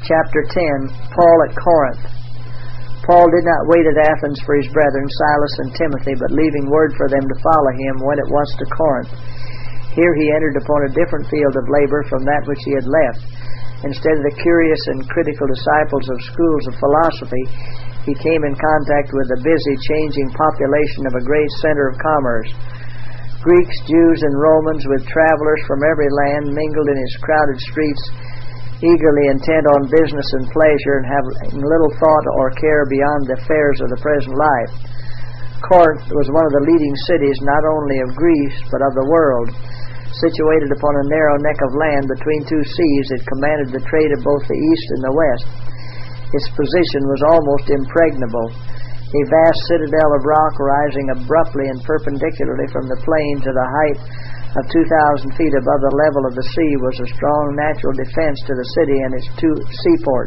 Chapter 10, Paul at Corinth. Paul did not wait at Athens for his brethren, Silas and Timothy, but leaving word for them to follow him, went at once to Corinth. Here he entered upon a different field of labor from that which he had left. Instead of the curious and critical disciples of schools of philosophy, he came in contact with the busy, changing population of a great center of commerce. Greeks, Jews, and Romans, with travelers from every land, mingled in his crowded streets, eagerly intent on business and pleasure, and having little thought or care beyond the affairs of the present life. Corinth was one of the leading cities not only of Greece, but of the world. Situated upon a narrow neck of land between two seas, it commanded the trade of both the east and the west. Its position was almost impregnable. A vast citadel of rock rising abruptly and perpendicularly from the plain to the height of 2,000 feet above the level of the sea was a strong natural defense to the city and its two seaports.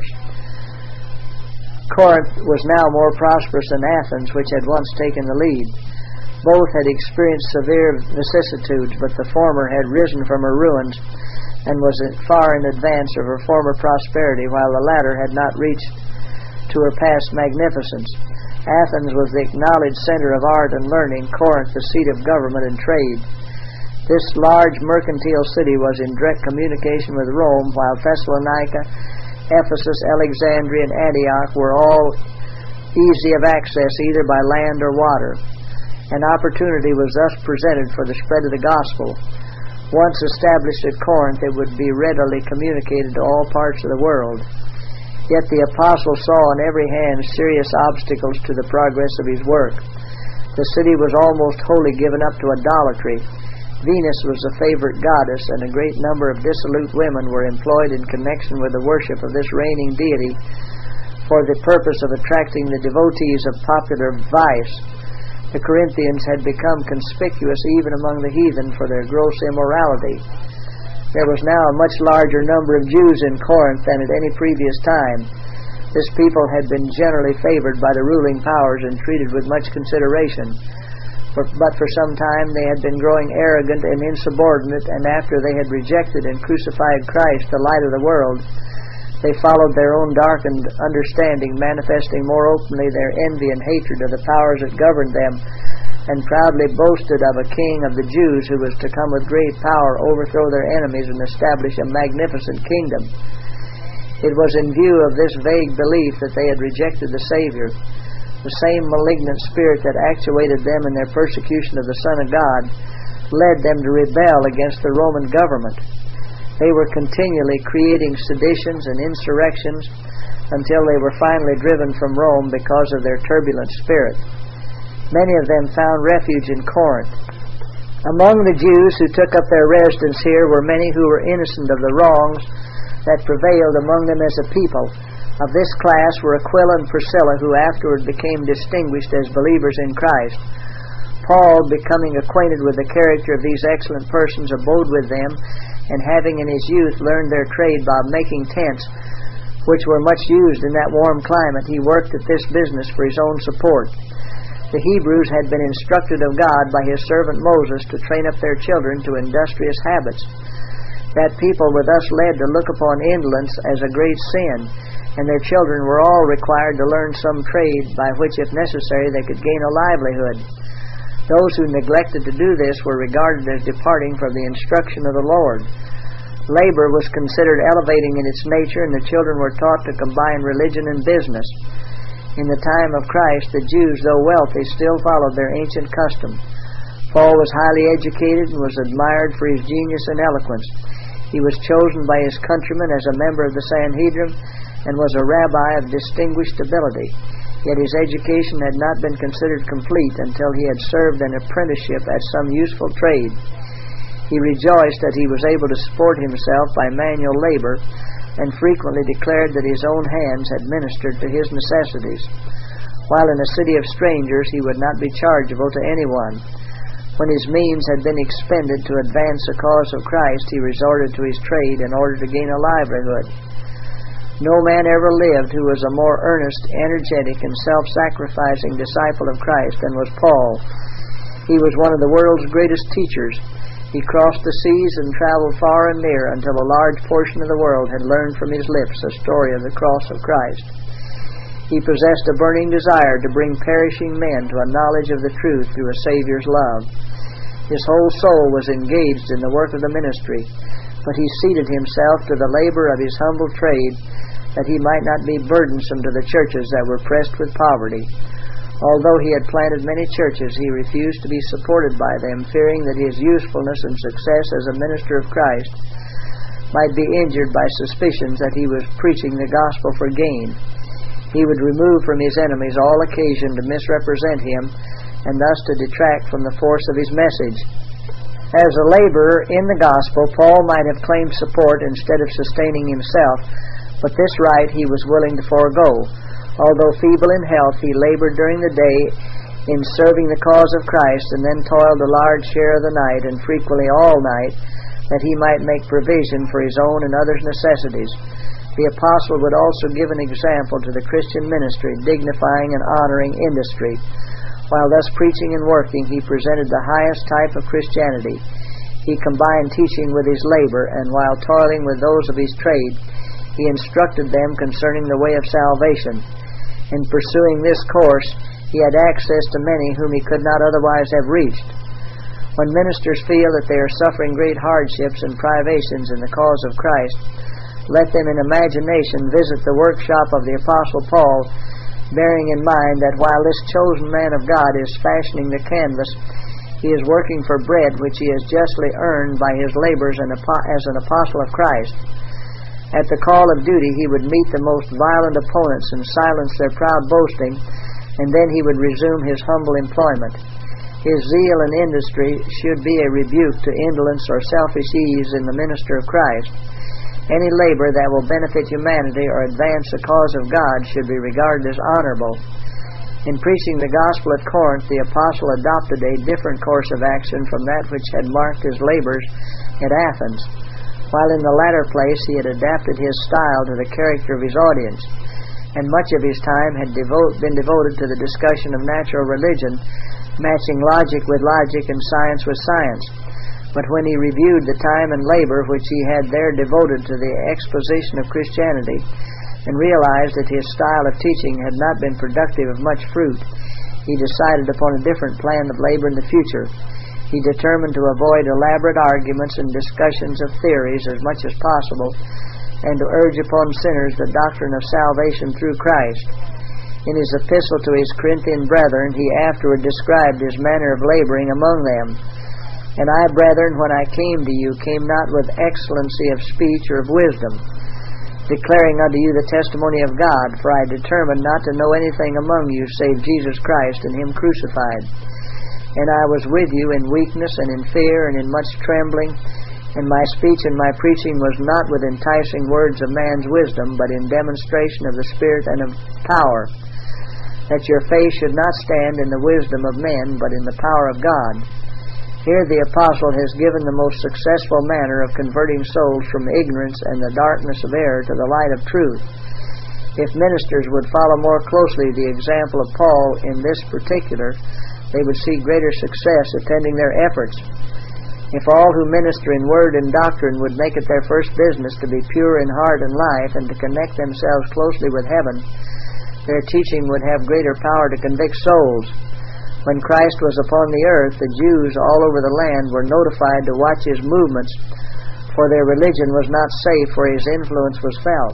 Corinth was now more prosperous than Athens, which had once taken the lead. Both had experienced severe vicissitudes, but the former had risen from her ruins and was far in advance of her former prosperity, while the latter had not reached to her past magnificence. Athens was the acknowledged center of art and learning, Corinth the seat of government and trade. This large mercantile city was in direct communication with Rome, while Thessalonica, Ephesus, Alexandria, and Antioch were all easy of access either by land or water. An opportunity was thus presented for the spread of the gospel. Once established at Corinth, it would be readily communicated to all parts of the world. Yet the apostle saw on every hand serious obstacles to the progress of his work. The city was almost wholly given up to idolatry. Venus was a favorite goddess, and a great number of dissolute women were employed in connection with the worship of this reigning deity for the purpose of attracting the devotees of popular vice. The Corinthians had become conspicuous even among the heathen for their gross immorality. There was now a much larger number of Jews in Corinth than at any previous time. This people had been generally favored by the ruling powers and treated with much consideration. But for some time they had been growing arrogant and insubordinate, and after they had rejected and crucified Christ, the light of the world, they followed their own darkened understanding, manifesting more openly their envy and hatred of the powers that governed them, and proudly boasted of a king of the Jews who was to come with great power, overthrow their enemies, and establish a magnificent kingdom. It was in view of this vague belief that they had rejected the Savior. The same malignant spirit that actuated them in their persecution of the Son of God led them to rebel against the Roman government. They were continually creating seditions and insurrections until they were finally driven from Rome because of their turbulent spirit. Many of them found refuge in Corinth. Among the Jews who took up their residence here were many who were innocent of the wrongs that prevailed among them as a people. Of this class were Aquila and Priscilla, who afterward became distinguished as believers in Christ. Paul, becoming acquainted with the character of these excellent persons, abode with them, and having in his youth learned their trade by making tents, which were much used in that warm climate, he worked at this business for his own support. The Hebrews had been instructed of God by his servant Moses to train up their children to industrious habits. That people were thus led to look upon indolence as a great sin, and their children were all required to learn some trade by which, if necessary, they could gain a livelihood. Those who neglected to do this were regarded as departing from the instruction of the Lord. Labor was considered elevating in its nature, and the children were taught to combine religion and business. In the time of Christ, the Jews, though wealthy, still followed their ancient custom. Paul was highly educated and was admired for his genius and eloquence. He was chosen by his countrymen as a member of the Sanhedrin, and was a rabbi of distinguished ability. Yet his education had not been considered complete until he had served an apprenticeship at some useful trade. He rejoiced that he was able to support himself by manual labor, and frequently declared that his own hands had ministered to his necessities. While in a city of strangers, he would not be chargeable to anyone. When his means had been expended to advance the cause of Christ, he resorted to his trade in order to gain a livelihood. No man ever lived who was a more earnest, energetic, and self-sacrificing disciple of Christ than was Paul. He was one of the world's greatest teachers. He crossed the seas and traveled far and near until a large portion of the world had learned from his lips the story of the cross of Christ. He possessed a burning desire to bring perishing men to a knowledge of the truth through a Savior's love. His whole soul was engaged in the work of the ministry, but he seated himself to the labor of his humble trade, that he might not be burdensome to the churches that were pressed with poverty. Although he had planted many churches, he refused to be supported by them, fearing that his usefulness and success as a minister of Christ might be injured by suspicions that he was preaching the gospel for gain. He would remove from his enemies all occasion to misrepresent him, and thus to detract from the force of his message. As a laborer in the gospel, Paul might have claimed support instead of sustaining himself, but this right he was willing to forego. Although feeble in health, he labored during the day in serving the cause of Christ, and then toiled a large share of the night, and frequently all night, that he might make provision for his own and others' necessities. The apostle would also give an example to the Christian ministry, dignifying and honoring industry. While thus preaching and working, he presented the highest type of Christianity. He combined teaching with his labor, and while toiling with those of his trade, he instructed them concerning the way of salvation. In pursuing this course, he had access to many whom he could not otherwise have reached. When ministers feel that they are suffering great hardships and privations in the cause of Christ, let them in imagination visit the workshop of the Apostle Paul, bearing in mind that while this chosen man of God is fashioning the canvas, he is working for bread which he has justly earned by his labors as an apostle of Christ. At the call of duty, he would meet the most violent opponents and silence their proud boasting, and then he would resume his humble employment. His zeal and industry should be a rebuke to indolence or selfish ease in the minister of Christ. Any labor that will benefit humanity or advance the cause of God should be regarded as honorable. In preaching the gospel at Corinth, the apostle adopted a different course of action from that which had marked his labors at Athens. While in the latter place he had adapted his style to the character of his audience, and much of his time had been devoted to the discussion of natural religion, matching logic with logic and science with science. But when he reviewed the time and labor which he had there devoted to the exposition of Christianity, and realized that his style of teaching had not been productive of much fruit, he decided upon a different plan of labor in the future. He determined to avoid elaborate arguments and discussions of theories as much as possible, and to urge upon sinners the doctrine of salvation through Christ. In his epistle to his Corinthian brethren, he afterward described his manner of laboring among them. And I, brethren, when I came to you, came not with excellency of speech or of wisdom, declaring unto you the testimony of God, for I determined not to know anything among you save Jesus Christ and him crucified. And I was with you in weakness and in fear and in much trembling, and my speech and my preaching was not with enticing words of man's wisdom, but in demonstration of the Spirit and of power, that your faith should not stand in the wisdom of men, but in the power of God. Here the apostle has given the most successful manner of converting souls from ignorance and the darkness of error to the light of truth. If ministers would follow more closely the example of Paul in this particular, they would see greater success attending their efforts. If all who minister in word and doctrine would make it their first business to be pure in heart and life and to connect themselves closely with heaven, their teaching would have greater power to convict souls. When Christ was upon the earth, the Jews all over the land were notified to watch his movements, for their religion was not safe where his influence was felt.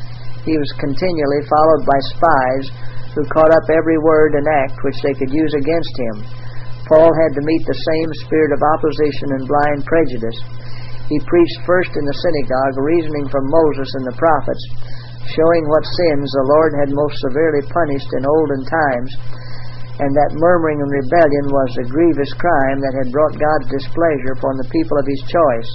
He was continually followed by spies who caught up every word and act which they could use against him. Paul had to meet the same spirit of opposition and blind prejudice. He preached first in the synagogue, reasoning from Moses and the prophets, showing what sins the Lord had most severely punished in olden times, and that murmuring and rebellion was a grievous crime that had brought God's displeasure upon the people of his choice.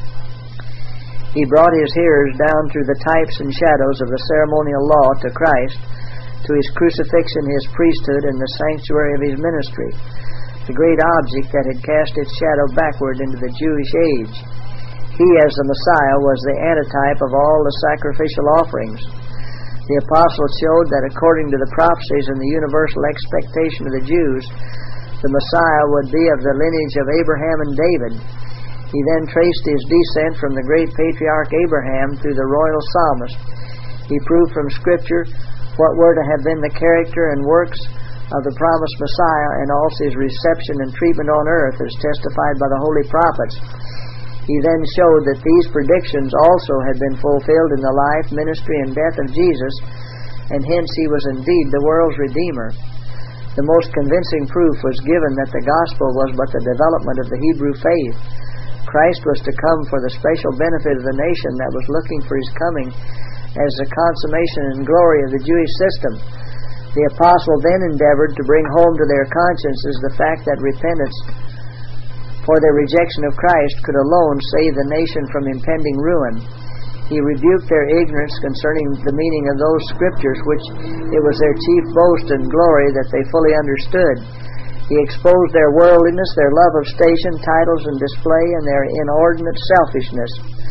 He brought his hearers down through the types and shadows of the ceremonial law to Christ, to his crucifixion, his priesthood, and the sanctuary of his ministry, the great object that had cast its shadow backward into the Jewish age. He, as the Messiah, was the antitype of all the sacrificial offerings. The apostle showed that according to the prophecies and the universal expectation of the Jews, the Messiah would be of the lineage of Abraham and David. He then traced his descent from the great patriarch Abraham through the royal psalmist. He proved from Scripture what were to have been the character and works of the promised Messiah, and also his reception and treatment on earth as testified by the holy prophets. He then showed that these predictions also had been fulfilled in the life, ministry, and death of Jesus, and hence he was indeed the world's Redeemer. The most convincing proof was given that the gospel was but the development of the Hebrew faith. Christ was to come for the special benefit of the nation that was looking for his coming as the consummation and glory of the Jewish system. The apostle then endeavored to bring home to their consciences the fact that repentance for their rejection of Christ could alone save the nation from impending ruin. He rebuked their ignorance concerning the meaning of those scriptures which it was their chief boast and glory that they fully understood. He exposed their worldliness, their love of station, titles, and display, and their inordinate selfishness.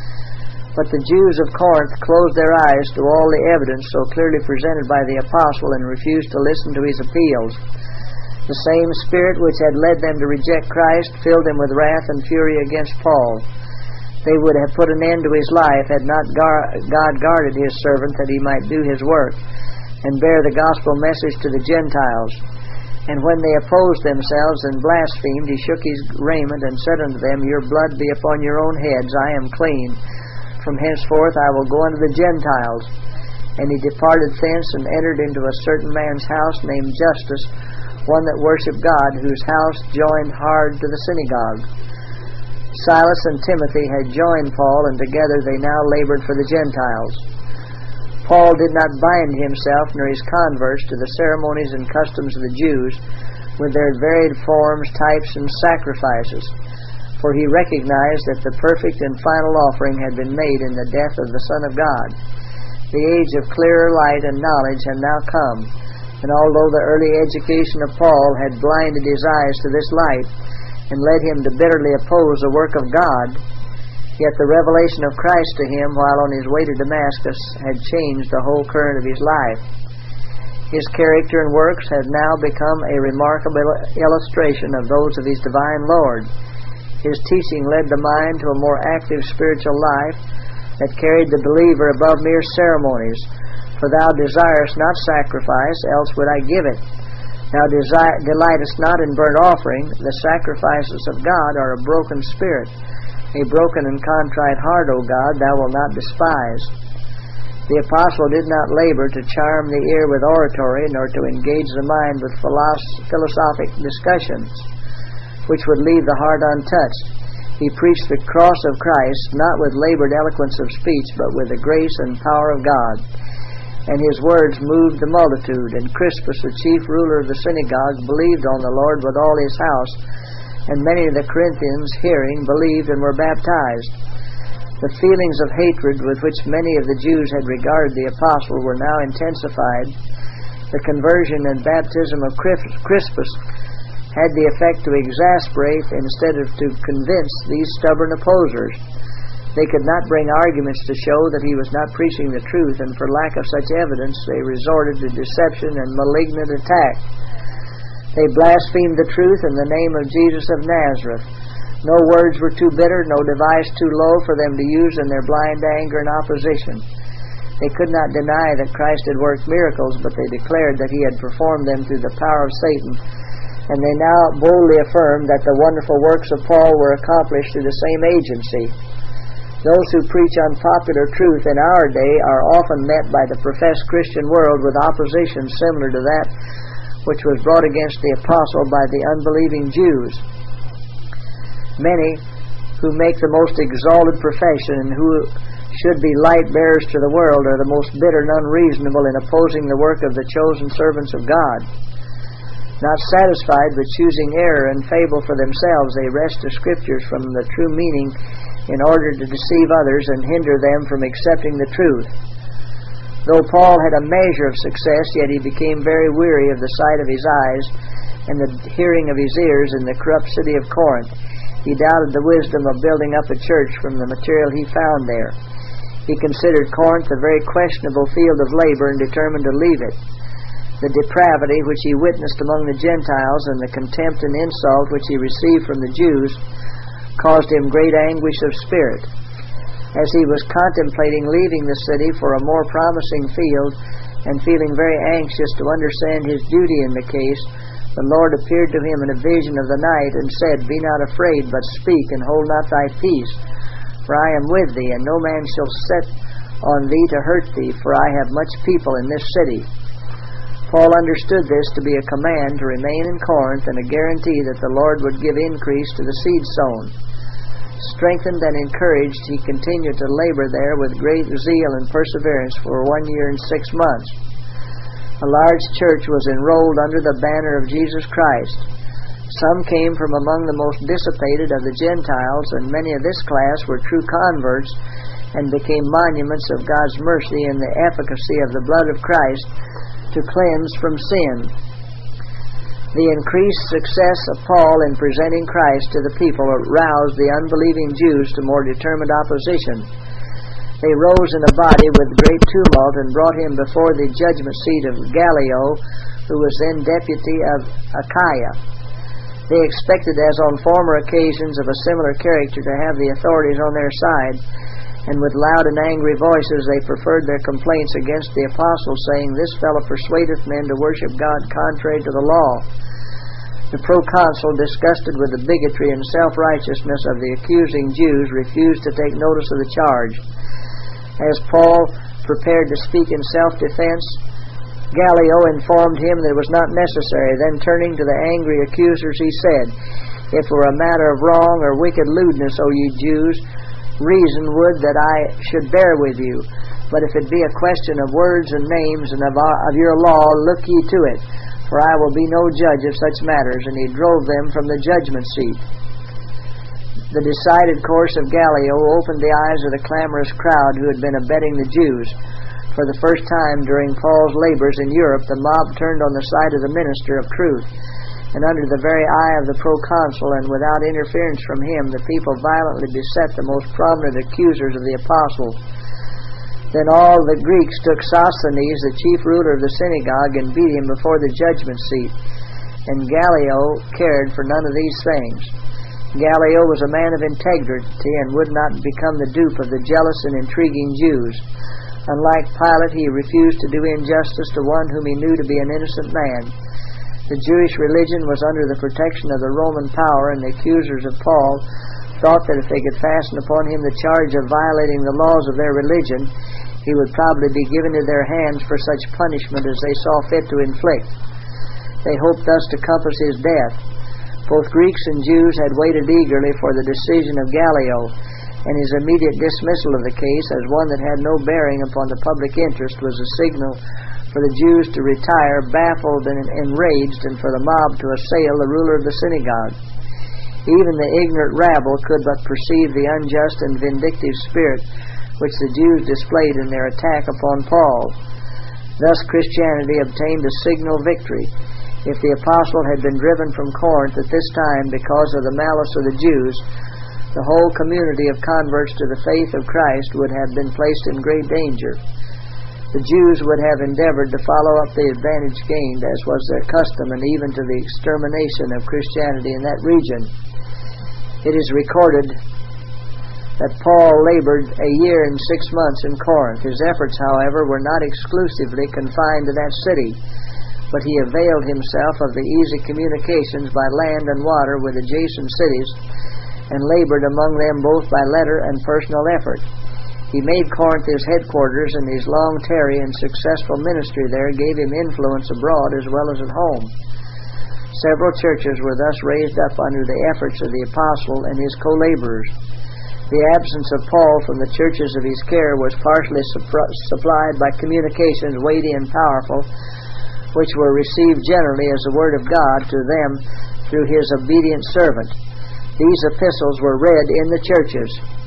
But the Jews of Corinth closed their eyes to all the evidence so clearly presented by the apostle and refused to listen to his appeals. The same spirit which had led them to reject Christ filled them with wrath and fury against Paul. They would have put an end to his life had not God guarded his servant that he might do his work and bear the gospel message to the Gentiles. And when they opposed themselves and blasphemed, he shook his raiment and said unto them, Your blood be upon your own heads, I am clean. From henceforth I will go unto the Gentiles. And he departed thence and entered into a certain man's house named Justus, one that worshipped God, whose house joined hard to the synagogue. Silas and Timothy had joined Paul, and together they now labored for the Gentiles. Paul did not bind himself nor his converts to the ceremonies and customs of the Jews with their varied forms, types, and sacrifices, for he recognized that the perfect and final offering had been made in the death of the Son of God. The age of clearer light and knowledge had now come, and although the early education of Paul had blinded his eyes to this light and led him to bitterly oppose the work of God, yet the revelation of Christ to him while on his way to Damascus had changed the whole current of his life. His character and works had now become a remarkable illustration of those of his divine Lord. His teaching led the mind to a more active spiritual life that carried the believer above mere ceremonies. For thou desirest not sacrifice, else would I give it. Thou delightest not in burnt offering. The sacrifices of God are a broken spirit. A broken and contrite heart, O God, thou wilt not despise. The apostle did not labor to charm the ear with oratory, nor to engage the mind with philosophic discussions, which would leave the heart untouched. He preached the cross of Christ, not with labored eloquence of speech, but with the grace and power of God. And his words moved the multitude, and Crispus, the chief ruler of the synagogue, believed on the Lord with all his house, and many of the Corinthians, hearing, believed and were baptized. The feelings of hatred with which many of the Jews had regarded the apostle were now intensified. The conversion and baptism of Crispus had the effect to exasperate instead of to convince these stubborn opposers. They could not bring arguments to show that he was not preaching the truth, and for lack of such evidence they resorted to deception and malignant attack. They blasphemed the truth in the name of Jesus of Nazareth. No words were too bitter, no device too low for them to use in their blind anger and opposition. They could not deny that Christ had worked miracles, but they declared that he had performed them through the power of Satan. And they now boldly affirmed that the wonderful works of Paul were accomplished through the same agency. Those who preach unpopular truth in our day are often met by the professed Christian world with opposition similar to that which was brought against the apostle by the unbelieving Jews. Many who make the most exalted profession and who should be light bearers to the world are the most bitter and unreasonable in opposing the work of the chosen servants of God. Not satisfied with choosing error and fable for themselves, they wrest the Scriptures from the true meaning in order to deceive others and hinder them from accepting the truth. Though Paul had a measure of success, yet he became very weary of the sight of his eyes and the hearing of his ears in the corrupt city of Corinth. He doubted the wisdom of building up a church from the material he found there. He considered Corinth a very questionable field of labor and determined to leave it. The depravity which he witnessed among the Gentiles and the contempt and insult which he received from the Jews caused him great anguish of spirit. As he was contemplating leaving the city for a more promising field, and feeling very anxious to understand his duty in the case, the Lord appeared to him in a vision of the night, and said, Be not afraid, but speak, and hold not thy peace. For I am with thee, and no man shall set on thee to hurt thee, for I have much people in this city. Paul understood this to be a command to remain in Corinth, and a guarantee that the Lord would give increase to the seed sown. Strengthened and encouraged, he continued to labor there with great zeal and perseverance for 1 year and 6 months. A large church was enrolled under the banner of Jesus Christ. Some came from among the most dissipated of the Gentiles, and many of this class were true converts and became monuments of God's mercy and the efficacy of the blood of Christ to cleanse from sin. The increased success of Paul in presenting Christ to the people roused the unbelieving Jews to more determined opposition. They rose in a body with great tumult and brought him before the judgment seat of Gallio, who was then deputy of Achaia. They expected, as on former occasions of a similar character, to have the authorities on their side, and with loud and angry voices they preferred their complaints against the apostles, saying, This fellow persuadeth men to worship God contrary to the law. The proconsul, disgusted with the bigotry and self-righteousness of the accusing Jews, refused to take notice of the charge. As Paul prepared to speak in self-defense, Gallio informed him that it was not necessary. Then turning to the angry accusers, he said, If it were a matter of wrong or wicked lewdness, O ye Jews, reason would that I should bear with you. But if it be a question of words and names and of your law, look ye to it, for I will be no judge of such matters. And he drove them from the judgment seat. The decided course of Gallio opened the eyes of the clamorous crowd who had been abetting the Jews. For the first time during Paul's labors in Europe, the mob turned on the side of the minister of truth. And under the very eye of the proconsul, and without interference from him, the people violently beset the most prominent accusers of the apostles. Then all the Greeks took Sosthenes, the chief ruler of the synagogue, and beat him before the judgment seat. And Gallio cared for none of these things. Gallio was a man of integrity, and would not become the dupe of the jealous and intriguing Jews. Unlike Pilate, he refused to do injustice to one whom he knew to be an innocent man. The Jewish religion was under the protection of the Roman power, and the accusers of Paul thought that if they could fasten upon him the charge of violating the laws of their religion, he would probably be given into their hands for such punishment as they saw fit to inflict. They hoped thus to compass his death. Both Greeks and Jews had waited eagerly for the decision of Gallio, and his immediate dismissal of the case as one that had no bearing upon the public interest was a signal for the Jews to retire, baffled and enraged, and for the mob to assail the ruler of the synagogue. Even the ignorant rabble could but perceive the unjust and vindictive spirit which the Jews displayed in their attack upon Paul. Thus Christianity obtained a signal victory. If the apostle had been driven from Corinth at this time because of the malice of the Jews, the whole community of converts to the faith of Christ would have been placed in great danger. The Jews would have endeavored to follow up the advantage gained, as was their custom, and even to the extermination of Christianity in that region. It is recorded that Paul labored 1 year and 6 months in Corinth. His efforts, however, were not exclusively confined to that city, but he availed himself of the easy communications by land and water with adjacent cities, and labored among them both by letter and personal effort. He made Corinth his headquarters, and his long tarry and successful ministry there gave him influence abroad as well as at home. Several churches were thus raised up under the efforts of the apostle and his co-laborers. The absence of Paul from the churches of his care was partially supplied by communications weighty and powerful, which were received generally as the word of God to them through his obedient servant. These epistles were read in the churches.